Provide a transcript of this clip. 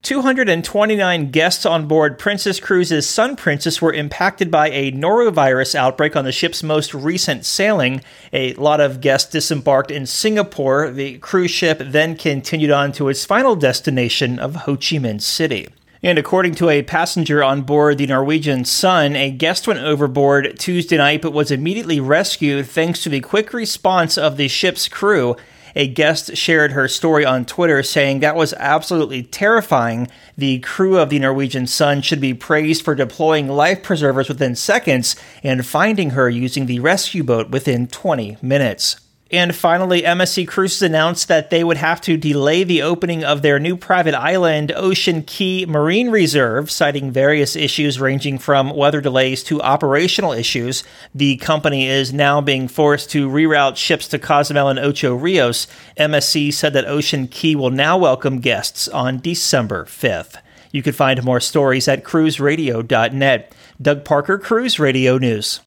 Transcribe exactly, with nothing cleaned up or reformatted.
two hundred twenty-nine guests on board Princess Cruises' Sun Princess were impacted by a norovirus outbreak on the ship's most recent sailing. A lot of guests disembarked in Singapore. The cruise ship then continued on to its final destination of Ho Chi Minh City. And according to a passenger on board the Norwegian Sun, a guest went overboard Tuesday night but was immediately rescued thanks to the quick response of the ship's crew. A guest shared her story on Twitter saying that was absolutely terrifying. The crew of the Norwegian Sun should be praised for deploying life preservers within seconds and finding her using the rescue boat within twenty minutes. And finally, M S C Cruises announced that they would have to delay the opening of their new private island, Ocean Key Marine Reserve, citing various issues ranging from weather delays to operational issues. The company is now being forced to reroute ships to Cozumel and Ocho Rios. M S C said that Ocean Key will now welcome guests on December fifth. You can find more stories at cruise radio dot net. Doug Parker, Cruise Radio News.